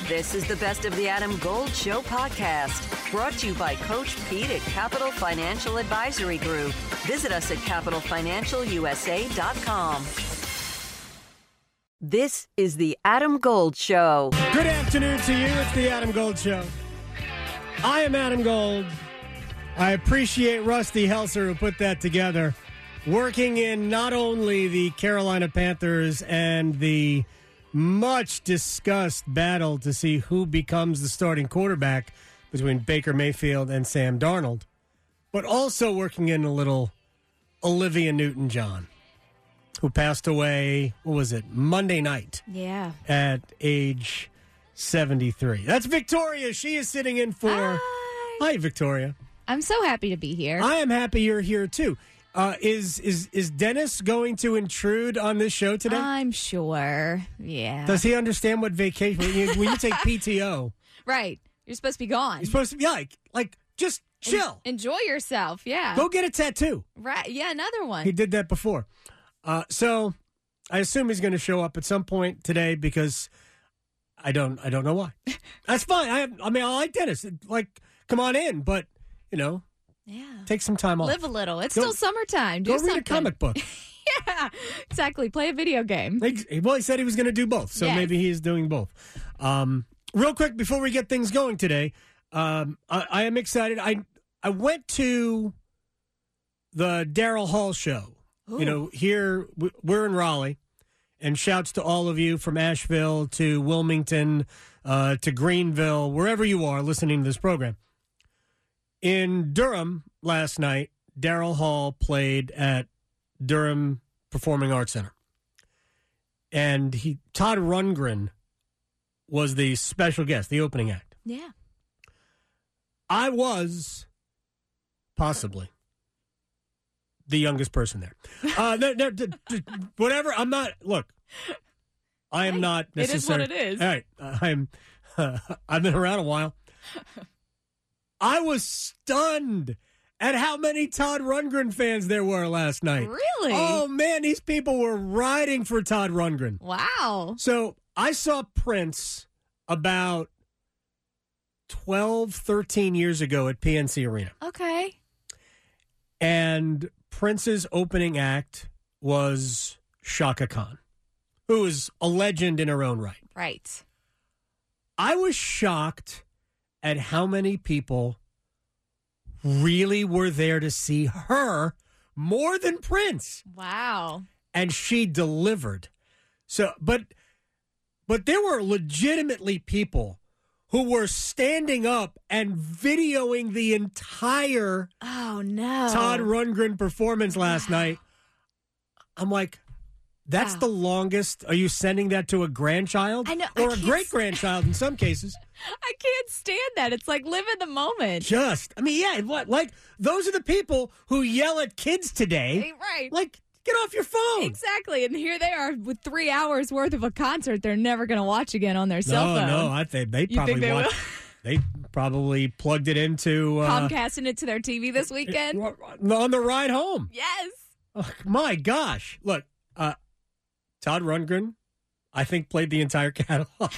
This is the Best of the Adam Gold Show podcast, brought to you by Coach Pete at Capital Financial Advisory Group. Visit us at capitalfinancialusa.com. This is the Adam Gold Show. Good afternoon to you. It's the Adam Gold Show. I am Adam Gold. I appreciate Rusty Helser who put that together, working in not only the Carolina Panthers and the much-discussed battle to see who becomes the starting quarterback between Baker Mayfield and Sam Darnold, but also working in a little Olivia Newton-John, who passed away, Monday night? Yeah. At age 73. That's Victoria. She is sitting in for... Hi, Victoria. I'm so happy to be here. I am happy you're here, too. Is Dennis going to intrude on this show today? I'm sure. Yeah. Does he understand what vacation... when you take PTO... Right. You're supposed to be gone. You're supposed to be like just chill. Enjoy yourself, yeah. Go get a tattoo. Right, yeah, another one. He did that before. So I assume he's going to show up at some point today because I don't know why. That's fine. I like Dennis. Like, come on in, but, yeah, take some time off. Live a little. It's still summertime. Do go something. Read a comic book. Yeah, exactly. Play a video game. Well, he said he was going to do both, so maybe he is doing both. Real quick, before we get things going today, I am excited. I went to the Daryl Hall show. Ooh. Here we're in Raleigh, and shouts to all of you from Asheville to Wilmington to Greenville, wherever you are listening to this program. In Durham last night, Daryl Hall played at Durham Performing Arts Center. And Todd Rundgren was the special guest, the opening act. Yeah. I was possibly the youngest person there. Whatever. I'm not. Look, I am not necessarily. It is what it is. All right. I've been around a while. I was stunned at how many Todd Rundgren fans there were last night. Really? Oh, man, these people were riding for Todd Rundgren. Wow. So I saw Prince about 12, 13 years ago at PNC Arena. Okay. And Prince's opening act was Chaka Khan, who is a legend in her own right. Right. I was shocked at how many people really were there to see her more than Prince. Wow. And she delivered. So, but there were legitimately people who were standing up and videoing the entire Todd Rundgren performance last night. I'm like, that's the longest. Are you sending that to a grandchild? I know. Or a great-grandchild in some cases. I can't stand that. It's like live in the moment. Like those are the people who yell at kids today. Right. Like, get off your phone. Exactly. And here they are with 3 hours worth of a concert they're never going to watch again on their cell phone. No, I think they probably watched. They probably plugged it into Comcasting it to their TV this weekend on the ride home. Yes. Oh, my gosh! Look, Todd Rundgren, I think played the entire catalog.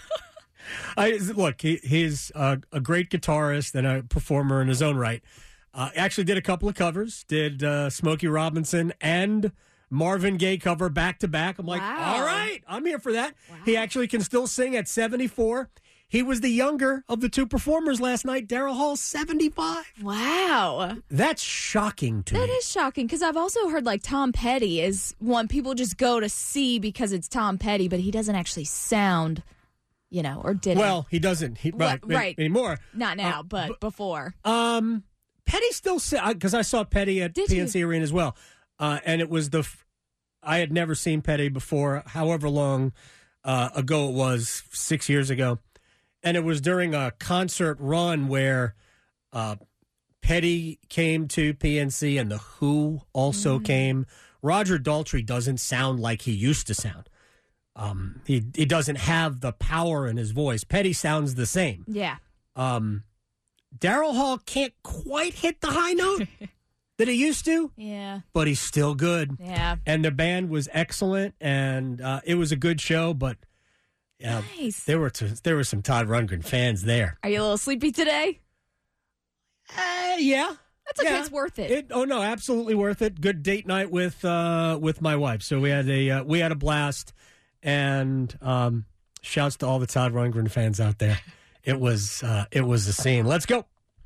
He's a great guitarist and a performer in his own right. Actually did a couple of covers, did Smokey Robinson and Marvin Gaye cover back-to-back. I'm like, all right, I'm here for that. Wow. He actually can still sing at 74. He was the younger of the two performers last night. Daryl Hall, 75. Wow. That's shocking to me. That is shocking, because I've also heard, like, Tom Petty is one people just go to see because it's Tom Petty, but he doesn't actually sound, or did he? Well, he doesn't. Right. Anymore. Not now, but before. Petty still, because I saw Petty at PNC Arena as well. And it was I had never seen Petty before, however long ago it was, 6 years ago. And it was during a concert run where Petty came to PNC and The Who also came. Roger Daltrey doesn't sound like he used to sound. He doesn't have the power in his voice. Petty sounds the same. Yeah. Daryl Hall can't quite hit the high note that he used to. Yeah. But he's still good. Yeah. And the band was excellent, and it was a good show, but Nice. There were some Todd Rundgren fans there. Are you a little sleepy today? Yeah. That's okay. It's worth it. Oh no, absolutely worth it. Good date night with my wife. So we had a blast, and shouts to all the Todd Rundgren fans out there. It was a scene. Let's go.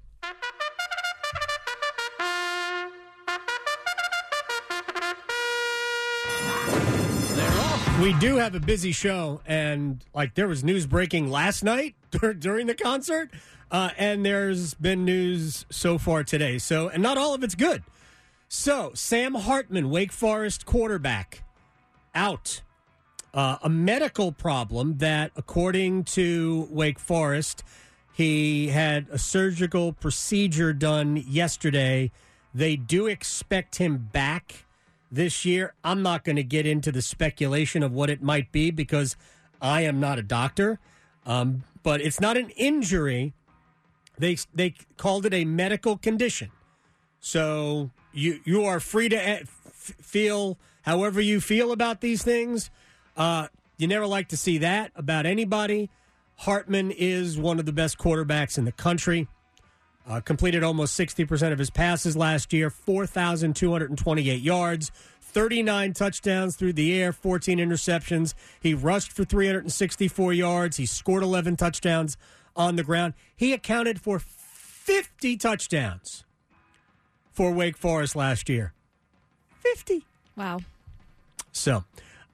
We do have a busy show, and there was news breaking last night during the concert, and there's been news so far today. So, and not all of it's good. So, Sam Hartman, Wake Forest quarterback, out. A medical problem that, according to Wake Forest, he had a surgical procedure done yesterday. They do expect him back this year. I'm not going to get into the speculation of what it might be because I am not a doctor. But it's not an injury. They called it a medical condition. So you are free to feel however you feel about these things. You never like to see that about anybody. Hartman is one of the best quarterbacks in the country. Completed almost 60% of his passes last year, 4,228 yards, 39 touchdowns through the air, 14 interceptions. He rushed for 364 yards. He scored 11 touchdowns on the ground. He accounted for 50 touchdowns for Wake Forest last year. 50. Wow. So,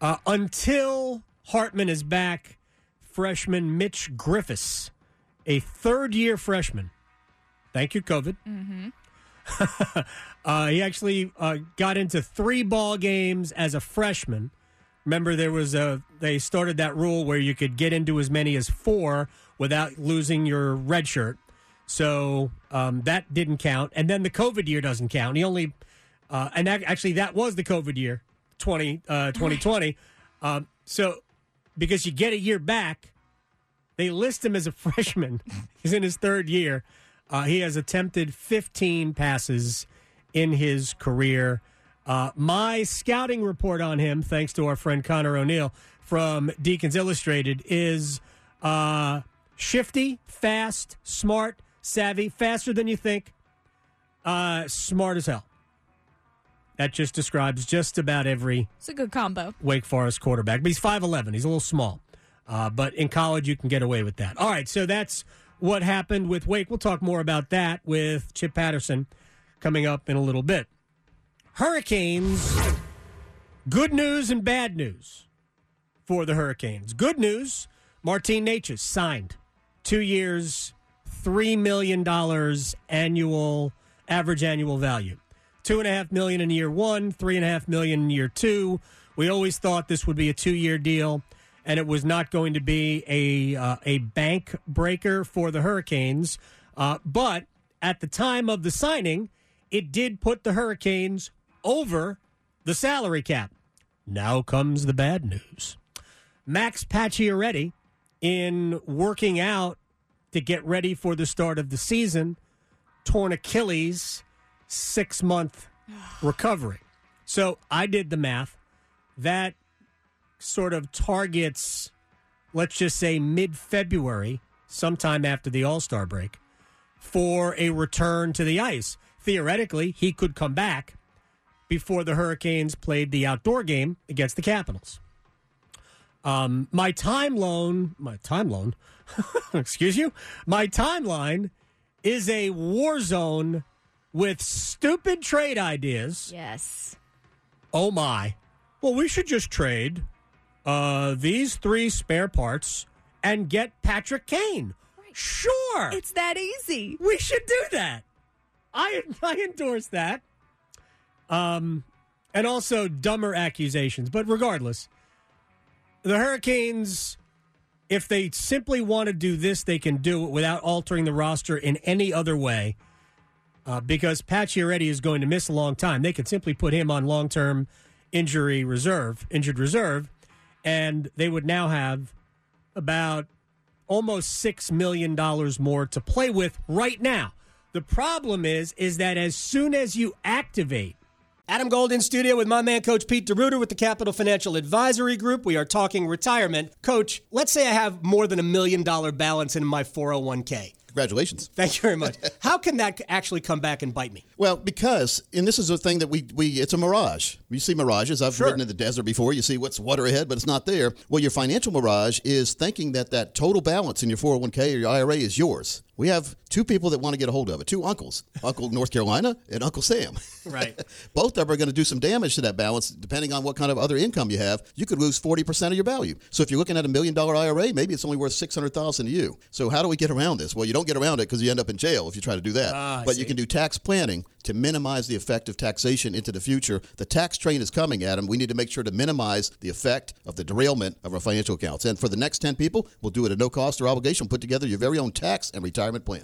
until Hartman is back, freshman Mitch Griffiths, a third-year freshman. Thank you, COVID. Mm-hmm. He actually got into 3 ball games as a freshman. Remember, they started that rule where you could get into as many as 4 without losing your red shirt. So that didn't count. And then the COVID year doesn't count. He only, actually that was the COVID year, 2020. So because you get a year back, they list him as a freshman. He's in his third year. He has attempted 15 passes in his career. My scouting report on him, thanks to our friend Connor O'Neill from Deacons Illustrated, is shifty, fast, smart, savvy, faster than you think, smart as hell. That just describes just about every It's a good combo. Wake Forest quarterback. But he's 5'11". He's a little small. But in college, you can get away with that. All right, so that's what happened with Wake. We'll talk more about that with Chip Patterson coming up in a little bit. Hurricanes, good news and bad news for the Hurricanes. Good news, Martin Necas signed 2 years, $3 million average annual value. $2.5 million in year 1, $3.5 million in year 2. We always thought this would be a 2-year deal, and it was not going to be a bank breaker for the Hurricanes. But at the time of the signing, it did put the Hurricanes over the salary cap. Now comes the bad news. Max Pacioretty, in working out to get ready for the start of the season, torn Achilles, 6-month recovery. So I did the math. That sort of targets, let's just say, mid-February, sometime after the All-Star break, for a return to the ice. Theoretically, he could come back before the Hurricanes played the outdoor game against the Capitals. My timeline, my timeline is a war zone with stupid trade ideas. Yes. Oh, my. Well, we should just trade these 3 spare parts and get Patrick Kane. Right. Sure. It's that easy. We should do that. I endorse that. And also dumber accusations. But regardless, the Hurricanes, if they simply want to do this, they can do it without altering the roster in any other way. Because Pacioretty is going to miss a long time. They could simply put him on long-term injured reserve, and they would now have about almost $6 million more to play with right now. The problem is that as soon as you activate Adam Gold in studio with my man, Coach Pete DeRuiter with the Capital Financial Advisory Group. We are talking retirement. Coach, let's say I have more than $1 million balance in my 401k. Congratulations. Thank you very much. How can that actually come back and bite me? Well, because, and this is a thing that we it's a mirage. You see mirages. I've ridden in the desert before. You see what's water ahead, but it's not there. Well, your financial mirage is thinking that total balance in your 401k or your IRA is yours. We have two people that want to get a hold of it, two uncles, Uncle North Carolina and Uncle Sam. Right. Both of them are going to do some damage to that balance depending on what kind of other income you have. You could lose 40% of your value. So if you're looking at $1 million IRA, maybe it's only worth $600,000 to you. So how do we get around this? Well, you don't get around it because you end up in jail if you try to do that. But you can do tax planning to minimize the effect of taxation into the future. The tax train is coming, Adam. We need to make sure to minimize the effect of the derailment of our financial accounts. And for the next 10 people, we'll do it at no cost or obligation. Put together your very own tax and retirement plan.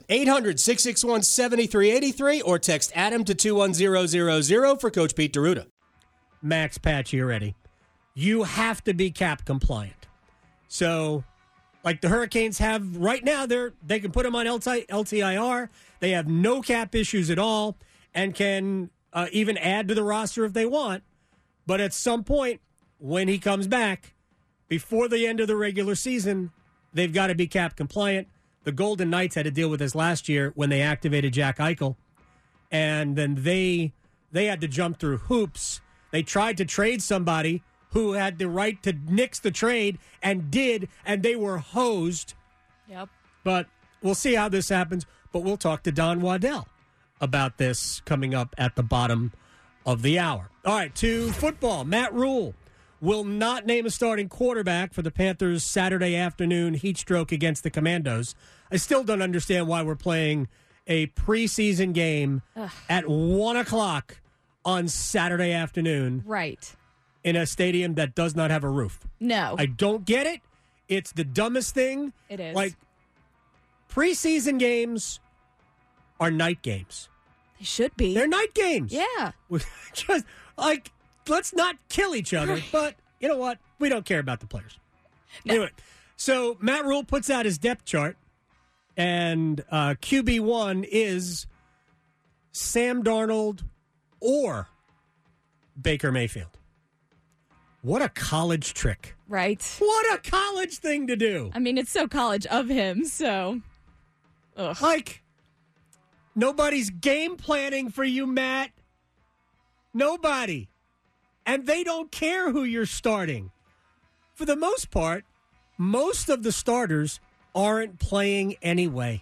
800-661-7383 or text Adam to 21000 for Coach Pete DeRuiter. Max Patch, you ready? You have to be cap compliant. So, like the Hurricanes have right now, they can put them on LTIR. They have no cap issues at all and can even add to the roster if they want. But at some point, when he comes back, before the end of the regular season, they've got to be cap compliant. The Golden Knights had to deal with this last year when they activated Jack Eichel. And then they had to jump through hoops. They tried to trade somebody who had the right to nix the trade and did, and they were hosed. Yep. But we'll see how this happens. But we'll talk to Don Waddell about this coming up at the bottom of the hour. All right, to football. Matt Rule will not name a starting quarterback for the Panthers' Saturday afternoon heat stroke against the Commandos. I still don't understand why we're playing a preseason game at 1 o'clock on Saturday afternoon. Right. In a stadium that does not have a roof. No. I don't get it. It's the dumbest thing. It is. Like, preseason games are night games. They should be. They're night games. Yeah. Just, like, let's not kill each other. Right. But you know what? We don't care about the players. No. Anyway, so Matt Rule puts out his depth chart, and QB1 is Sam Darnold or Baker Mayfield. What a college trick. Right. What a college thing to do. I mean, it's so college of him, so. Ugh. Like, nobody's game planning for you, Matt. Nobody. And they don't care who you're starting. For the most part, most of the starters aren't playing anyway.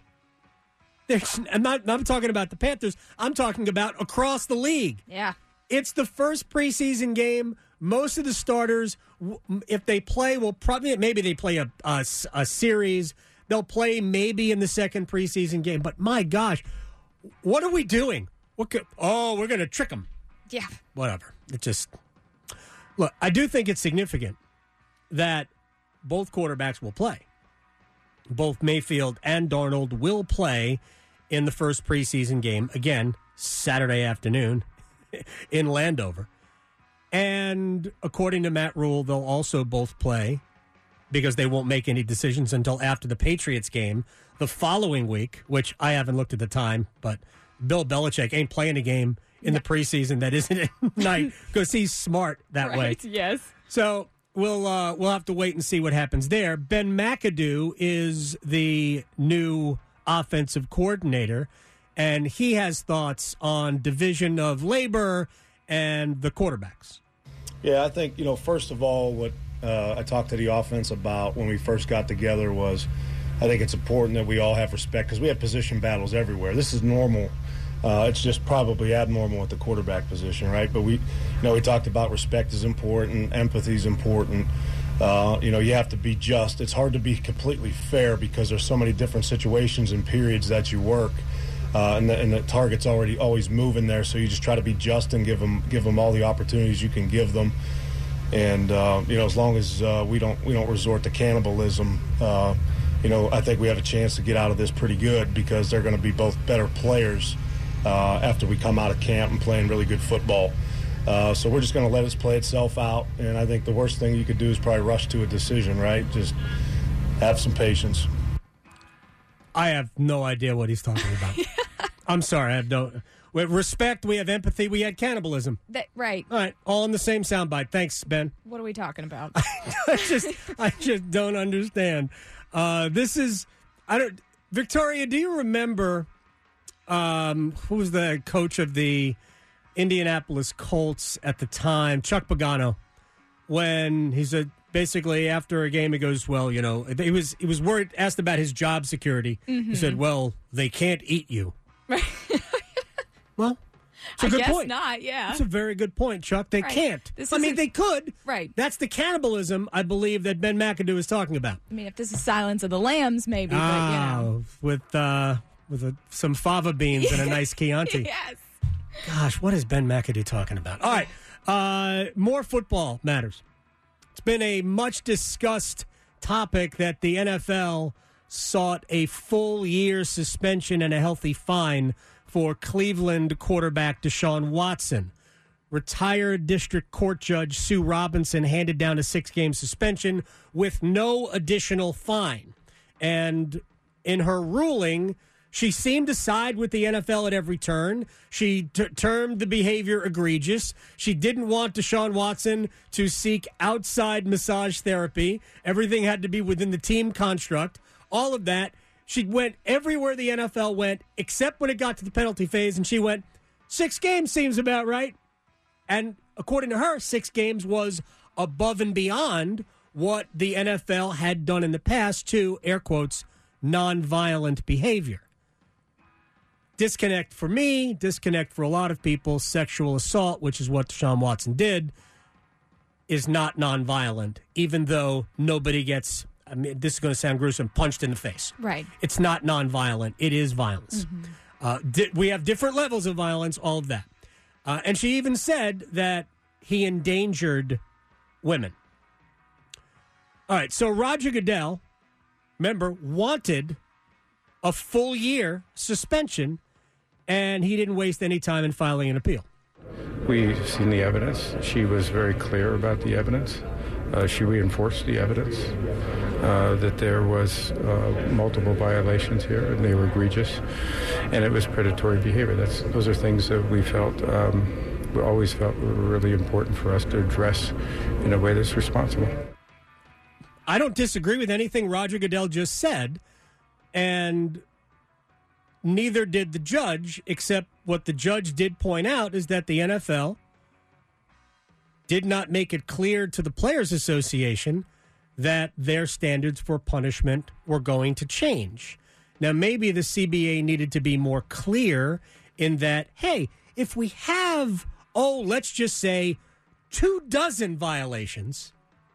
I'm not talking about the Panthers. I'm talking about across the league. Yeah. It's the first preseason game. Most of the starters, if they play, will probably maybe they play a series. They'll play maybe in the second preseason game. But my gosh, what are we doing? We're going to trick them. Yeah. Whatever. It just look. I do think it's significant that both quarterbacks will play. Both Mayfield and Darnold will play in the first preseason game again Saturday afternoon in Landover. And according to Matt Rule, they'll also both play because they won't make any decisions until after the Patriots game the following week, which I haven't looked at the time, but Bill Belichick ain't playing a game in the preseason that isn't at night because he's smart that way. Yes. So we'll have to wait and see what happens there. Ben McAdoo is the new offensive coordinator, and he has thoughts on division of labor and the quarterbacks. Yeah, I think, first of all, what I talked to the offense about when we first got together was I think it's important that we all have respect because we have position battles everywhere. This is normal. It's just probably abnormal at the quarterback position, right? But we talked about respect is important, empathy is important. You have to be just. It's hard to be completely fair because there's so many different situations and periods that you work. And the target's always moving there, so you just try to be just and give them all the opportunities you can give them. And as long as we don't resort to cannibalism, I think we have a chance to get out of this pretty good because they're going to be both better players after we come out of camp and playing really good football. So we're just going to let it play itself out. And I think the worst thing you could do is probably rush to a decision, right? Just have some patience. I have no idea what he's talking about. I'm sorry. I have no. With respect, we have empathy, we had cannibalism. Right. All right, all in the same soundbite. Thanks, Ben. What are we talking about? I just don't understand. Victoria, do you remember who was the coach of the Indianapolis Colts at the time, Chuck Pagano, when he said basically after a game he goes, well, he was worried, asked about his job security. Mm-hmm. He said, well, they can't eat you. Right. Well, it's a good point. Not, yeah. It's a very good point, Chuck. They can't. They could. Right. That's the cannibalism, I believe, that Ben McAdoo is talking about. I mean, if this is Silence of the Lambs, maybe, with some fava beans and a nice Chianti. Yes. Gosh, what is Ben McAdoo talking about? All right, more football matters. It's been a much-discussed topic that the NFL sought a full year suspension and a healthy fine for Cleveland quarterback Deshaun Watson. Retired district court judge Sue Robinson handed down a 6-game suspension with no additional fine. And in her ruling, she seemed to side with the NFL at every turn. She termed the behavior egregious. She didn't want Deshaun Watson to seek outside massage therapy. Everything had to be within the team construct. All of that. She went everywhere the NFL went, except when it got to the penalty phase, and she went, 6 games seems about right. And according to her, 6 games was above and beyond what the NFL had done in the past to, air quotes, nonviolent behavior. Disconnect for me, disconnect for a lot of people, sexual assault, which is what Deshaun Watson did, is not nonviolent, even though nobody gets, this is going to sound gruesome, punched in the face. Right. It's not nonviolent. It is violence. Mm-hmm. We have different levels of violence, all of that. And she even said that he endangered women. All right, so Roger Goodell, remember, wanted a full year suspension, and he didn't waste any time in filing an appeal. We've seen the evidence. She was very clear about the evidence. She reinforced the evidence that there was multiple violations here, and they were egregious, and it was predatory behavior. Those are things that we always felt were really important for us to address in a way that's responsible. I don't disagree with anything Roger Goodell just said, and neither did the judge, except what the judge did point out is that the NFL did not make it clear to the Players Association that their standards for punishment were going to change. Now, maybe the CBA needed to be more clear in that, hey, if we have, let's just say 24 violations,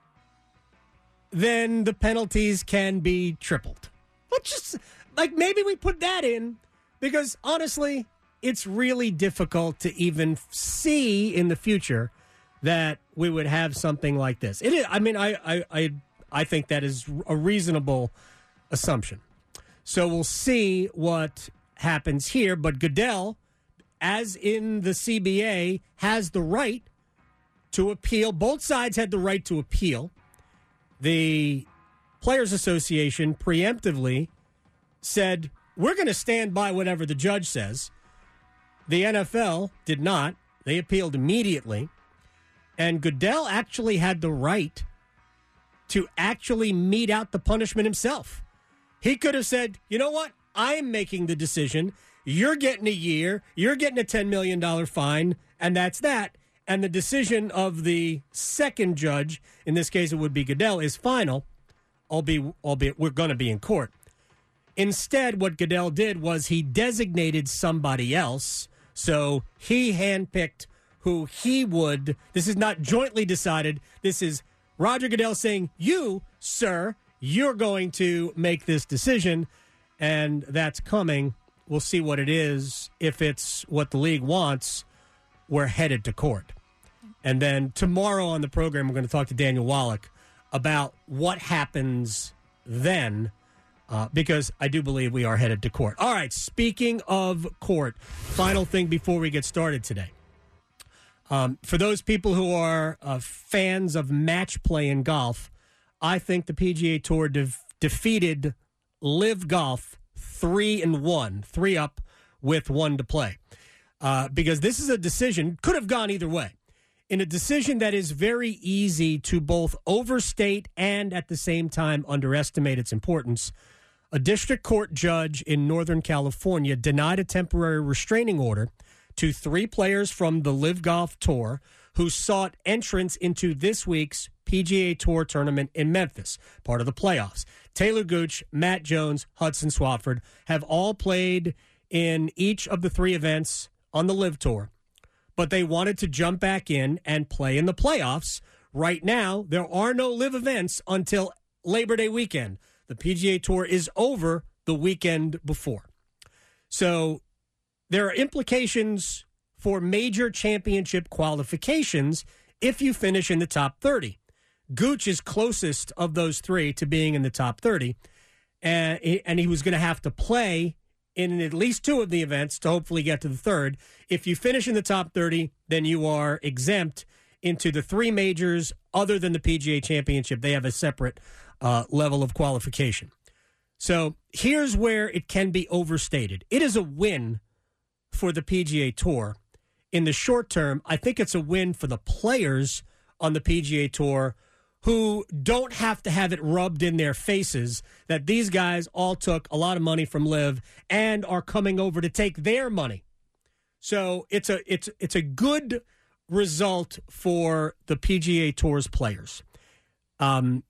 then the penalties can be tripled. Let's just, maybe we put that in, because honestly, it's really difficult to even see in the future that we would have something like this. It is, I think that is a reasonable assumption. So we'll see what happens here. But Goodell, as in the CBA, has the right to appeal. Both sides had the right to appeal. The Players Association preemptively said, we're going to stand by whatever the judge says. The NFL did not. They appealed immediately. And Goodell actually had the right to actually mete out the punishment himself. He could have said, you know what? I'm making the decision. You're getting a year. You're getting a $10 million fine. And that's that. And the decision of the second judge, in this case it would be Goodell, is final, albeit we're going to be in court. Instead, what Goodell did was he designated somebody else. So he handpicked who he would. This is not jointly decided. This is Roger Goodell saying, you, sir, you're going to make this decision. And that's coming. We'll see what it is. If it's what the league wants, we're headed to court. And then tomorrow on the program, we're going to talk to Daniel Wallach about what happens then, because I do believe we are headed to court. All right, speaking of court, final thing before we get started today. For those people who are fans of match play in golf, I think the PGA Tour defeated Live Golf 3-1, 3 up with 1 to play. because this is a decision, could have gone either way, in a decision that is very easy to both overstate and at the same time underestimate its importance. A district court judge in Northern California denied a temporary restraining order to 3 players from the LIV Golf Tour who sought entrance into this week's PGA Tour tournament in Memphis, part of the playoffs. Taylor Gooch, Matt Jones, Hudson Swafford have all played in each of the 3 events on the LIV Tour, but they wanted to jump back in and play in the playoffs. Right now, there are no LIV events until Labor Day weekend. The PGA Tour is over the weekend before. So there are implications for major championship qualifications if you finish in the top 30. Gooch is closest of those 3 to being in the top 30, and he was going to have to play in at least 2 of the events to hopefully get to the 3rd. If you finish in the top 30, then you are exempt into the 3 majors other than the PGA Championship. They have a separate level of qualification. So here's where it can be overstated. It is a win for the PGA Tour. In the short term, I think it's a win for the players on the PGA Tour who don't have to have it rubbed in their faces that these guys all took a lot of money from LIV and are coming over to take their money. So it's a good result for the PGA Tour's players. The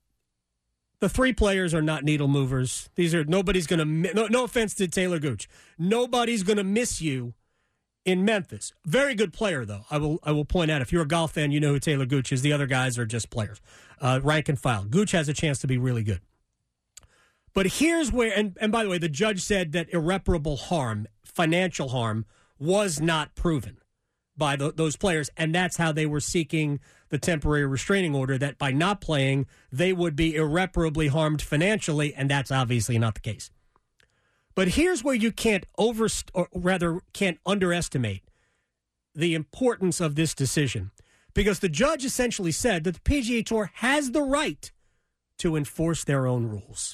3 players are not needle movers. Nobody's going to, no offense to Taylor Gooch, nobody's going to miss you in Memphis. Very good player, though. I will point out, if you're a golf fan, you know who Taylor Gooch is. The other guys are just players. Rank and file. Gooch has a chance to be really good. But here's where, and by the way, the judge said that irreparable harm, financial harm, was not proven by those players, and that's how they were seeking the temporary restraining order, that by not playing, they would be irreparably harmed financially, and that's obviously not the case. But here's where you can't underestimate the importance of this decision, because the judge essentially said that the PGA Tour has the right to enforce their own rules.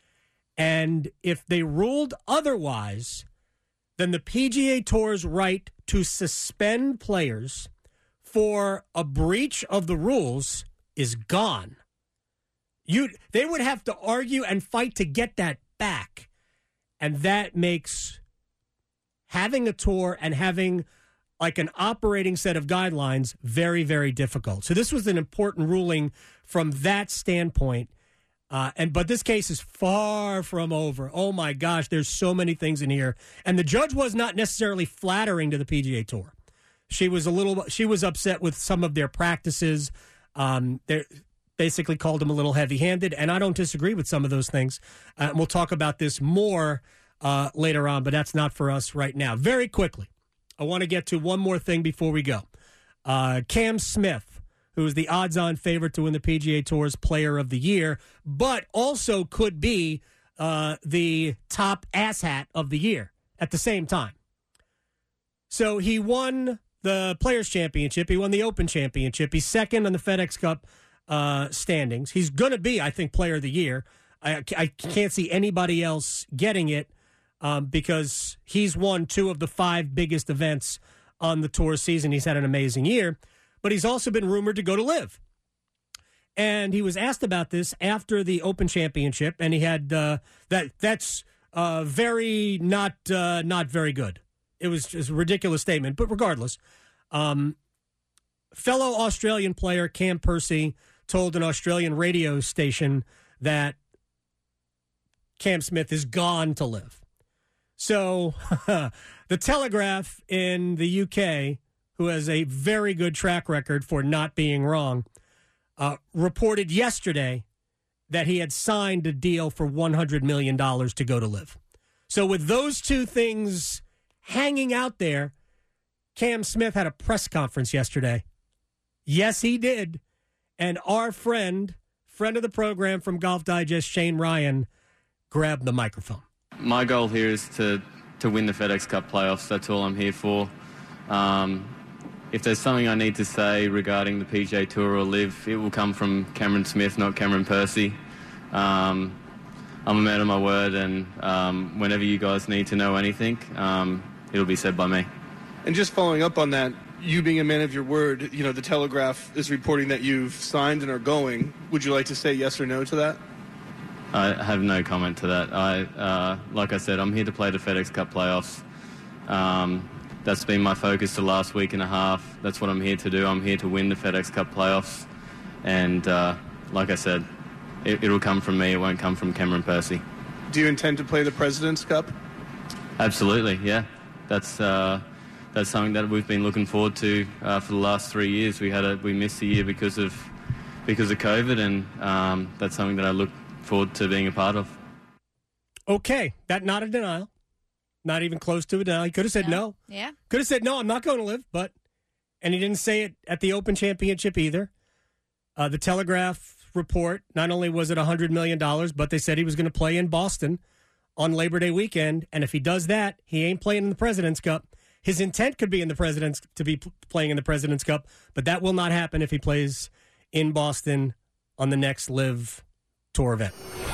And if they ruled otherwise, then the PGA Tour's right to suspend players for a breach of the rules is gone. They would have to argue and fight to get that back. And that makes having a tour and having like an operating set of guidelines very, very difficult. So this was an important ruling from that standpoint. But this case is far from over. Oh my gosh, there's so many things in here. And the judge was not necessarily flattering to the PGA Tour. She was upset with some of their practices. They basically called them a little heavy-handed, and I don't disagree with some of those things. We'll talk about this more later on, but that's not for us right now. Very quickly, I want to get to one more thing before we go. Cam Smith, who is the odds-on favorite to win the PGA Tour's Player of the Year, but also could be the top asshat of the year at the same time. So he won the Players' Championship. He won the Open Championship. He's second on the FedEx Cup standings. He's going to be, I think, Player of the Year. I can't see anybody else getting it because he's won 2 of the 5 biggest events on the tour season. He's had an amazing year, but he's also been rumored to go to LIV. And he was asked about this after the Open Championship, and he had that's very not very good. It was just a ridiculous statement, but regardless, fellow Australian player Cam Percy told an Australian radio station that Cam Smith is gone to LIV. So the Telegraph in the UK, who has a very good track record for not being wrong, reported yesterday that he had signed a deal for $100 million to go to LIV. So with those 2 things hanging out there, Cam Smith had a press conference yesterday. Yes, he did. And our friend of the program from Golf Digest, Shane Ryan, grabbed the microphone. My goal here is to win the FedEx Cup playoffs. That's all I'm here for. If there's something I need to say regarding the PGA Tour or LIV, it will come from Cameron Smith, not Cameron Percy. I'm a man of my word, and whenever you guys need to know anything, it'll be said by me. And just following up on that, you being a man of your word, the Telegraph is reporting that you've signed and are going. Would you like to say yes or no to that? I have no comment to that. Like I said, I'm here to play the FedEx Cup playoffs. That's been my focus the last week and a half. That's what I'm here to do. I'm here to win the FedEx Cup playoffs. And like I said, it'll come from me. It won't come from Cameron Percy. Do you intend to play the President's Cup? Absolutely, yeah. That's something that we've been looking forward to for the last 3 years. We missed a year because of COVID, and that's something that I look forward to being a part of. Okay, that not a denial. Not even close to a denial. He could have said no. Yeah. Could have said, no, I'm not going to live, and he didn't say it at the Open Championship either. The Telegraph report, not only was it $100 million, but they said he was going to play in Boston on Labor Day weekend, and if he does that, he ain't playing in the President's Cup. His intent could be to be playing in the President's Cup, but that will not happen if he plays in Boston on the next Live Tour event.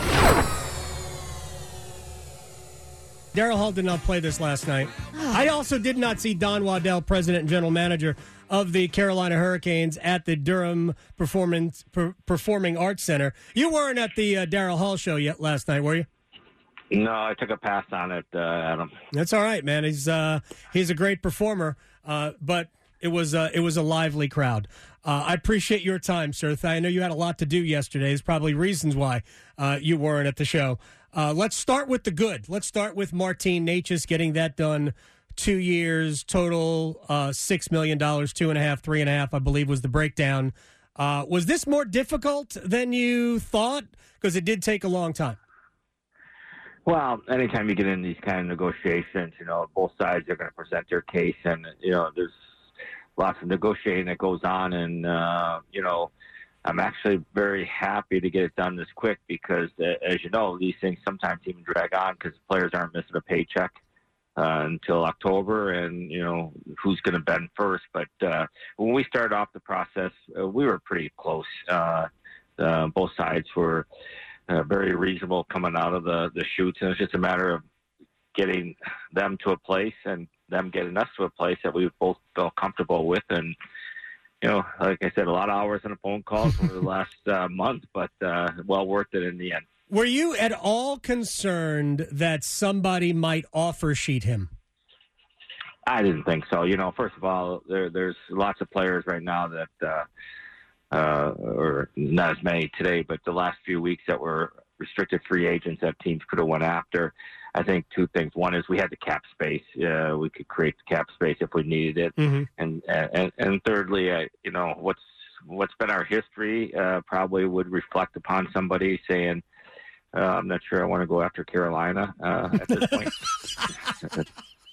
Darryl Hall did not play this last night. I also did not see Don Waddell, president and general manager of the Carolina Hurricanes, at the Durham Performing Arts Center. You weren't at the Darryl Hall show yet last night, were you? No, I took a pass on it, Adam. That's all right, man. He's a great performer, but it was a lively crowd. I appreciate your time, sir. I know you had a lot to do yesterday. There's probably reasons why you weren't at the show. Let's start with the good. Let's start with Martin Necas getting that done. 2 years, total $6 million, 2.5, 3.5, I believe was the breakdown. Was this more difficult than you thought? Because it did take a long time. Well, anytime you get in these kind of negotiations, both sides are going to present their case, and there's lots of negotiating that goes on, and I'm actually very happy to get it done this quick because, as you know, these things sometimes even drag on because players aren't missing a paycheck until October, and who's going to bend first. But when we started off the process, we were pretty close. Both sides were very reasonable coming out of the chutes, and it's just a matter of getting them to a place and them getting us to a place that we both felt comfortable with. And like I said, a lot of hours on the phone calls over the last month, but well worth it in the end. Were you at all concerned that somebody might offer sheet him? I didn't think so. First of all, there's lots of players right now that, or not as many today, but the last few weeks that were restricted free agents that teams could have went after. I think two things. One is we had the cap space. We could create the cap space if we needed it. Mm-hmm. And thirdly, what's been our history probably would reflect upon somebody saying, I'm not sure I want to go after Carolina at this point.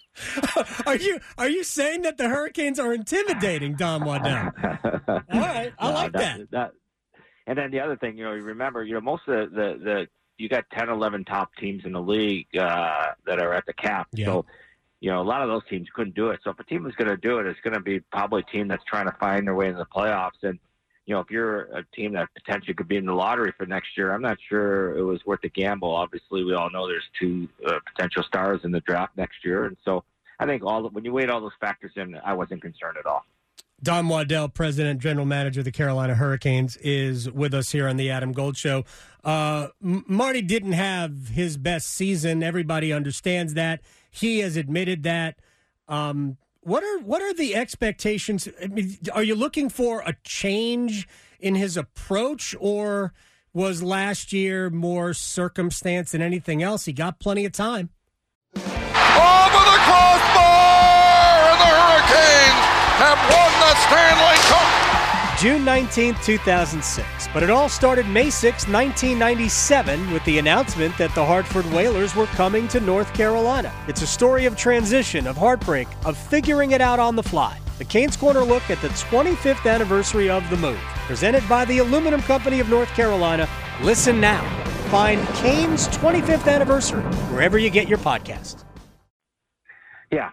Are you saying that the Hurricanes are intimidating Don Waddell? All right, I like that. And then the other thing, you remember, most of the you got 10, 11 top teams in the league that are at the cap. Yeah. So, a lot of those teams couldn't do it. So if a team is going to do it, it's going to be probably a team that's trying to find their way into the playoffs. And, if you're a team that potentially could be in the lottery for next year, I'm not sure it was worth the gamble. Obviously, we all know there's two potential stars in the draft next year. And so I think when you weigh all those factors in, I wasn't concerned at all. Don Waddell, president, general manager of the Carolina Hurricanes, is with us here on the Adam Gold Show. Marty didn't have his best season. Everybody understands that. He has admitted that. What are the expectations? I mean, are you looking for a change in his approach, or was last year more circumstance than anything else? He got plenty of time. Over the crossbar, and the Hurricanes have won the Stanley Cup. June 19th, 2006. But it all started May 6, 1997, with the announcement that the Hartford Whalers were coming to North Carolina. It's a story of transition, of heartbreak, of figuring it out on the fly. The Canes Corner look at the 25th anniversary of the move. Presented by the Aluminum Company of North Carolina. Listen now. Find Canes 25th Anniversary wherever you get your podcasts. Yeah,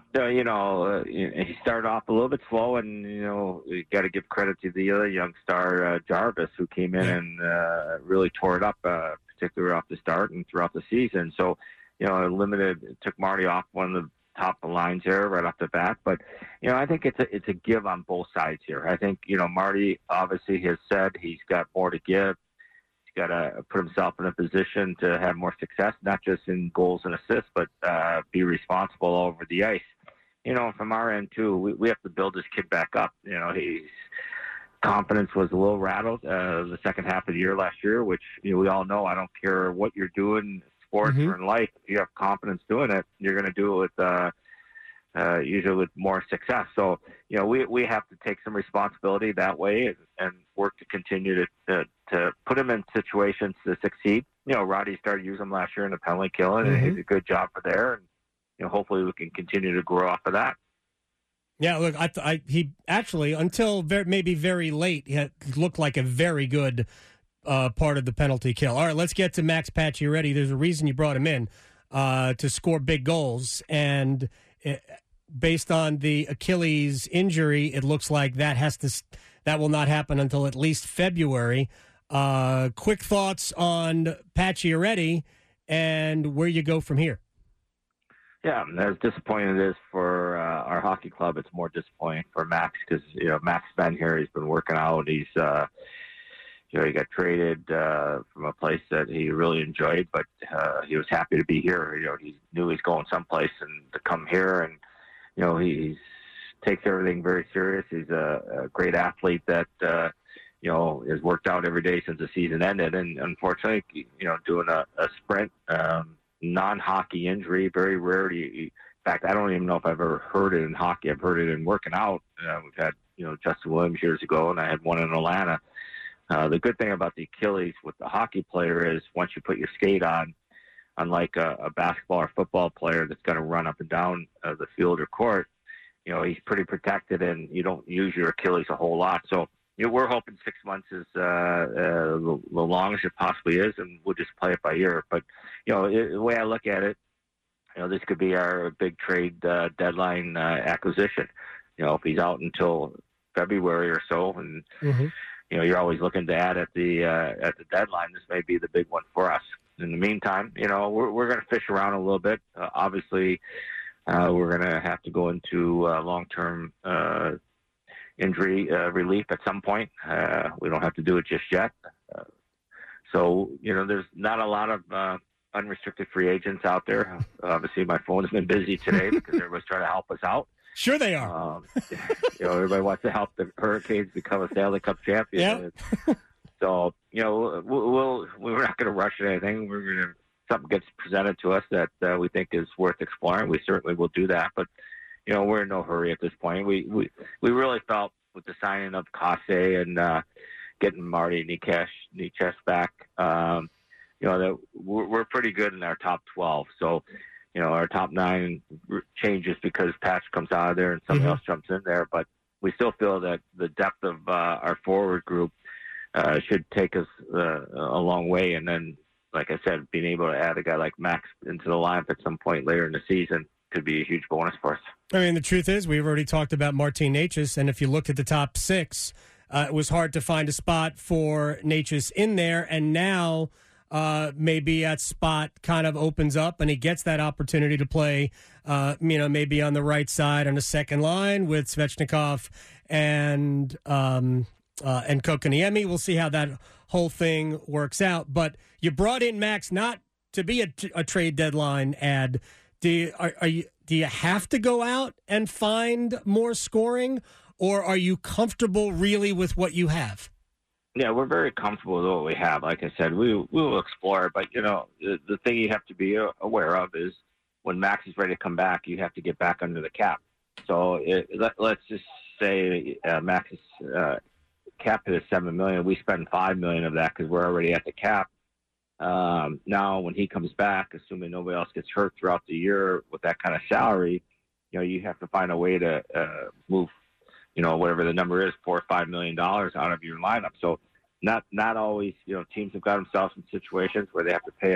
he started off a little bit slow, and, you got to give credit to the other young star, Jarvis, who came in and really tore it up, particularly off the start and throughout the season. So, it took Marty off one of the top of the lines there right off the bat. But, I think it's a give on both sides here. I think, Marty obviously has said he's got more to give. He's got to put himself in a position to have more success, not just in goals and assists, but be responsible over the ice. From our end, too, we have to build this kid back up. His confidence was a little rattled the second half of the year last year, which we all know. I don't care what you're doing in sports or in life. If you have confidence doing it, you're going to do it with usually with more success. So, we have to take some responsibility that way and work to continue to put him in situations to succeed. Roddy started using him last year in the penalty kill, and he did a good job for there. And, hopefully we can continue to grow off of that. Yeah, look, he actually, until maybe very late, he looked like a very good part of the penalty kill. All right, let's get to Max Pacioretty. There's a reason you brought him in to score big goals, and based on the Achilles injury, it looks like that will not happen until at least February. Quick thoughts on Pacioretty and where you go from here. Yeah, as disappointing it is for our hockey club, it's more disappointing for Max because, Max has been here. He's been working out. He's, he got traded from a place that he really enjoyed, but he was happy to be here. He knew he's going someplace and to come here, and, he takes everything very serious. He's a great athlete that, has worked out every day since the season ended. And unfortunately, doing a sprint, non-hockey injury, very rare. In fact, I don't even know if I've ever heard it in hockey. I've heard it in working out. We've had, Justin Williams years ago, and I had one in Atlanta. The good thing about the Achilles with the hockey player is once you put your skate on, unlike a basketball or football player that's going to run up and down the field or court, he's pretty protected, and you don't use your Achilles a whole lot. So, we're hoping 6 months is the longest it possibly is, and we'll just play it by ear. But, the way I look at it, this could be our big trade deadline acquisition. If he's out until February or so, and you're always looking to add at the deadline, this may be the big one for us. In the meantime, we're going to fish around a little bit. Obviously, we're going to have to go into long-term injury relief at some point. We don't have to do it just yet. So, there's not a lot of unrestricted free agents out there. Obviously, my phone has been busy today because everybody's trying to help us out. Sure they are. Everybody wants to help the Hurricanes become a Stanley Cup champion. Yep. So, we're not going to rush anything. We're going to, something gets presented to us that we think is worth exploring. We certainly will do that. But, we're in no hurry at this point. We really felt with the signing of Kase and getting Marty Necas back, that we're pretty good in our top 12. So, our top 9 changes because Patch comes out of there and somebody else jumps in there. But we still feel that the depth of our forward group should take us a long way. And then, like I said, being able to add a guy like Max into the lineup at some point later in the season could be a huge bonus for us. I mean, the truth is, we've already talked about Martin Necas, and if you look at the top 6, it was hard to find a spot for Necas in there, and now maybe that spot kind of opens up, and he gets that opportunity to play, maybe on the right side on the second line with Svechnikov and Kokoniemi. We'll see how that whole thing works out. But you brought in Max not to be a trade deadline ad. Do you have to go out and find more scoring, or are you comfortable really with what you have? Yeah, we're very comfortable with what we have. Like I said, we will explore. But, the thing you have to be aware of is when Max is ready to come back, you have to get back under the cap. So let's just say Max's cap hit is $7 million. We spend $5 million of that because we're already at the cap. Now, when he comes back, assuming nobody else gets hurt throughout the year with that kind of salary, you have to find a way to move, whatever the number is, $4 or $5 million out of your lineup. So not always, teams have got themselves in situations where they have to pay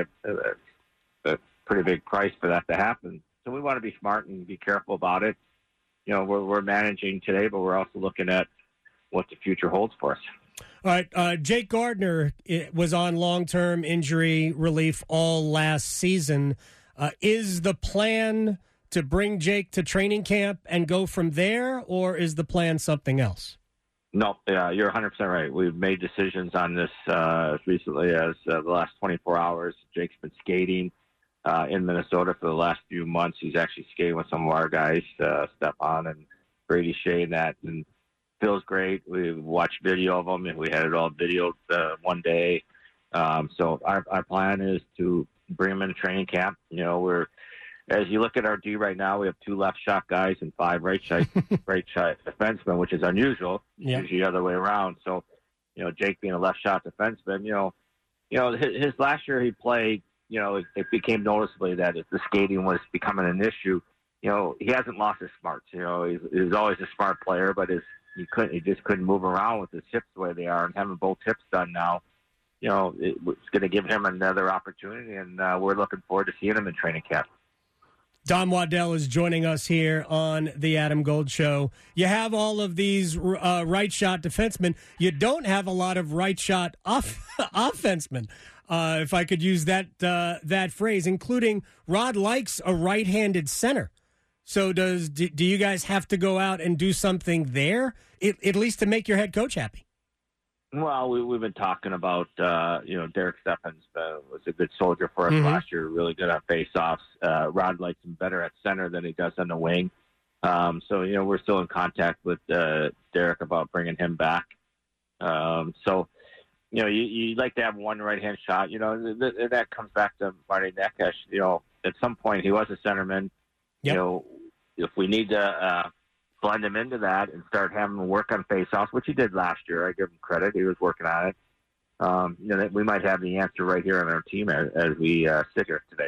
a pretty big price for that to happen. So we want to be smart and be careful about it. We're managing today, but we're also looking at what the future holds for us. All right, Jake Gardner was on long-term injury relief all last season. Is the plan to bring Jake to training camp and go from there, or is the plan something else? No, yeah, you're 100% right. We've made decisions on this as recently as the last 24 hours. Jake's been skating in Minnesota for the last few months. He's actually skating with some of our guys, Stepan and Brady Shea, and feels great. We watched video of him, and we had it all videoed one day. So our plan is to bring him into training camp. As you look at our D right now, we have 2 left shot guys and 5 right shot defensemen, which is unusual. Yeah. Usually the other way around. So, Jake being a left shot defenseman, his last year he played, it became noticeably that if the skating was becoming an issue, he hasn't lost his smarts. He's always a smart player, but he just couldn't move around with his hips the way they are, and having both hips done now, it's going to give him another opportunity, and we're looking forward to seeing him in training camp. Don Waddell is joining us here on the Adam Gold Show. You have all of these right shot defensemen. You don't have a lot of right shot offensemen, if I could use that phrase, including Rod likes a right-handed center. So do you guys have to go out and do something there, at least to make your head coach happy? Well, we've been talking about, Derek Stephens was a good soldier for us last year, really good at face-offs. Rod likes him better at center than he does on the wing. So, we're still in contact with Derek about bringing him back. You like to have one right-hand shot. That comes back to Marty Necas. At some point he was a centerman. Yep. If we need to blend him into that and start having him work on face-offs, which he did last year. I give him credit. He was working on it. We might have the answer right here on our team as we sit here today.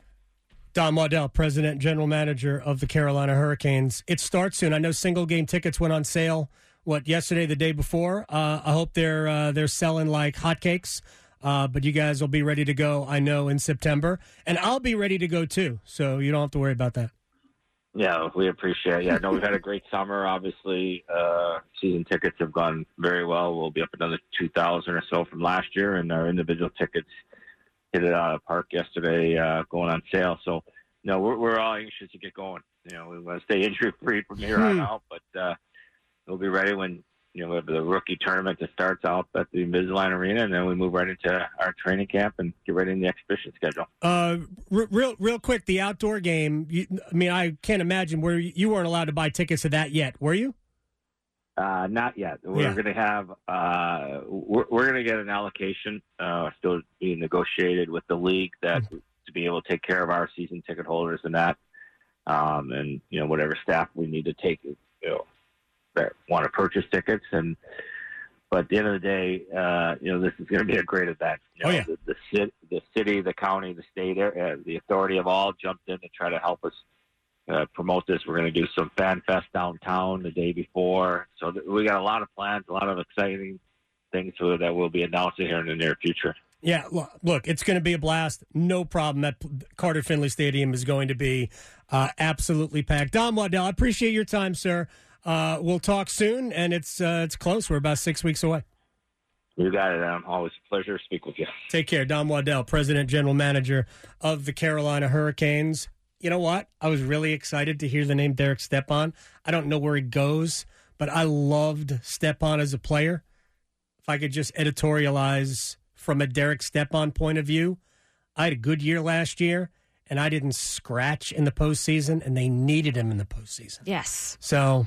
Don Waddell, President and General Manager of the Carolina Hurricanes. It starts soon. I know single-game tickets went on sale, yesterday, the day before. I hope they're selling like hotcakes. But you guys will be ready to go, I know, in September. And I'll be ready to go, too, so you don't have to worry about that. Yeah, we appreciate it. Yeah, no, we've had a great summer, obviously. Season tickets have gone very well. We'll be up another 2,000 or so from last year, and our individual tickets hit it out of the park yesterday, going on sale. So, we're all anxious to get going. We want to stay injury-free from here on out, but we'll be ready when we have the rookie tournament that starts out at the Invisalign Arena, and then we move right into our training camp and get right in the exhibition schedule. Real quick, the outdoor game. I can't imagine where you weren't allowed to buy tickets to that yet. Were you? Not yet. We're going to have. We're going to get an allocation. Still being negotiated with the league to be able to take care of our season ticket holders and that, and whatever staff we need to take. That want to purchase tickets, but at the end of the day, this is going to be a great event. The city, the county, the state, the authority have all jumped in to try to help us promote this. We're going to do some fan fest downtown the day before, so we got a lot of plans, a lot of exciting things that we'll be announcing here in the near future. Yeah, look, it's going to be a blast. No problem. That Carter Finley Stadium is going to be absolutely packed. Don Waddell, I appreciate your time, sir. We'll talk soon, and it's close. We're about 6 weeks away. You got it, Adam. Always a pleasure to speak with you. Take care. Don Waddell, President, General Manager of the Carolina Hurricanes. You know what? I was really excited to hear the name Derek Stepan. I don't know where he goes, but I loved Stepan as a player. If I could just editorialize from a Derek Stepan point of view, I had a good year last year, and I didn't scratch in the postseason, and they needed him in the postseason. Yes. So,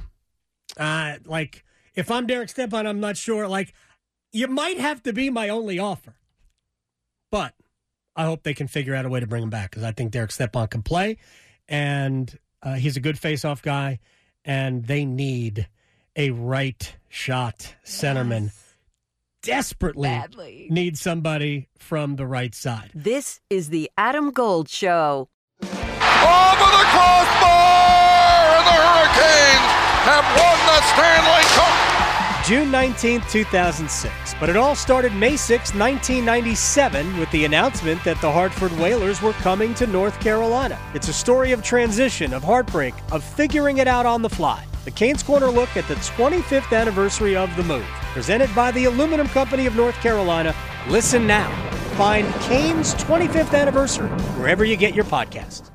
if I'm Derek Stepan, I'm not sure. You might have to be my only offer. But I hope they can figure out a way to bring him back, because I think Derek Stepan can play, and he's a good face-off guy, and they need a right-shot centerman. Desperately need somebody from the right side. This is the Adam Gold Show. Over the crossbar, and the Hurricanes have won the Stanley Cup. June 19th, 2006. But it all started May 6, 1997, with the announcement that the Hartford Whalers were coming to North Carolina. It's a story of transition, of heartbreak, of figuring it out on the fly. The Canes Corner look at the 25th anniversary of the move. Presented by the Aluminum Company of North Carolina. Listen now. Find Canes 25th Anniversary wherever you get your podcasts.